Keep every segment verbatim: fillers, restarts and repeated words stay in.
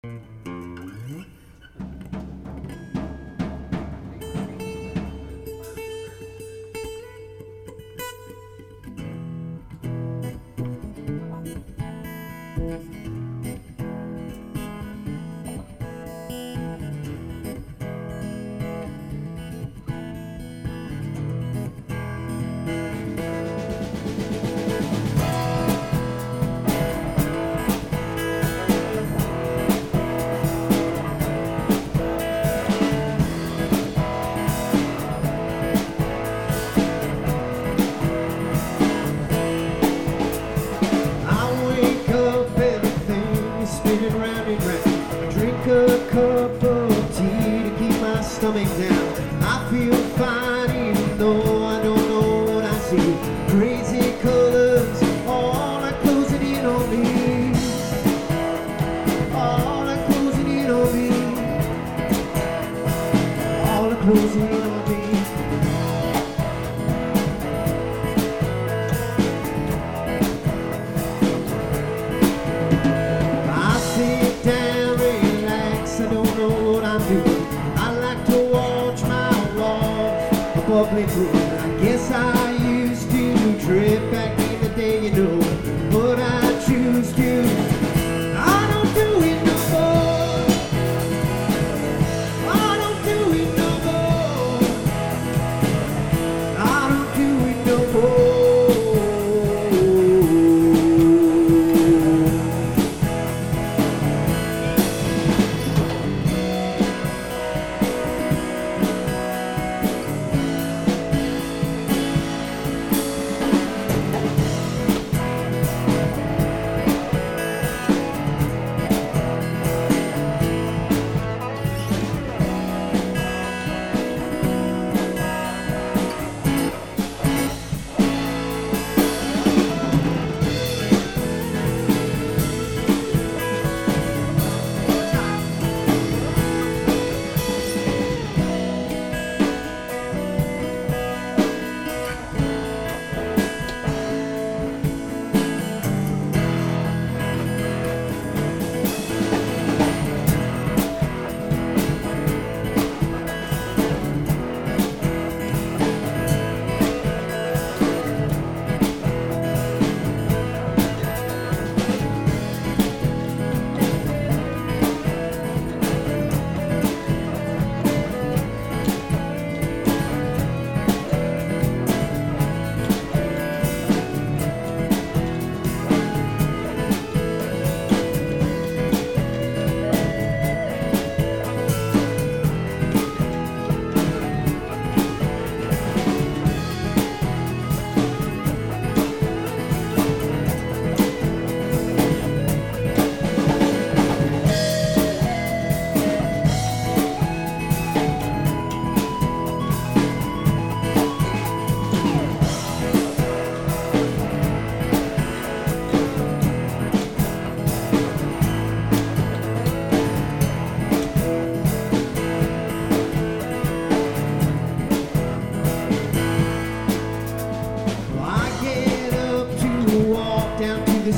Stomach down, I feel fine even though I don't know what I see. Crazy colors, all are closing in on me. All are closing in on me. All are closing in on me. I sit down, relax, I don't know what I'm doing. Bubbly pool. I guess I used to drift back in the day, you know, but I choose to. I don't do it no more. I don't do it no more. I don't do it no more.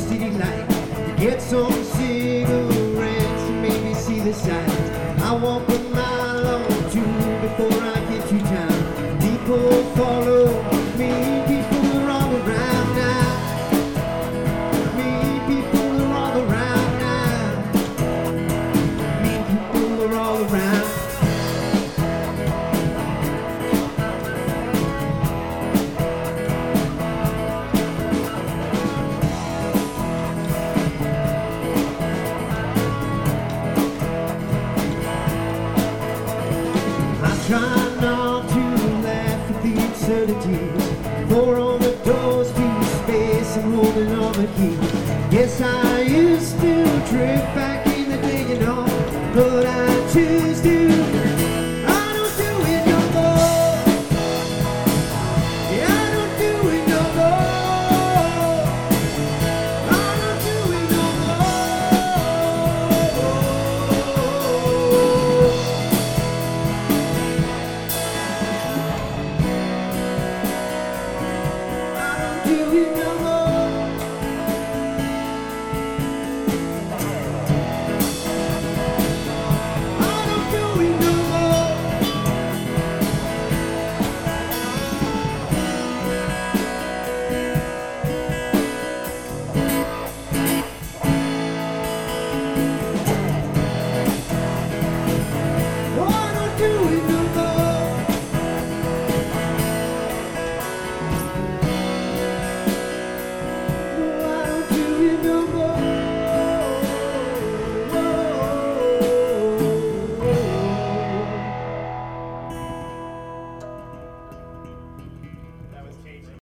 Get some cigarettes and maybe see the sights. I walk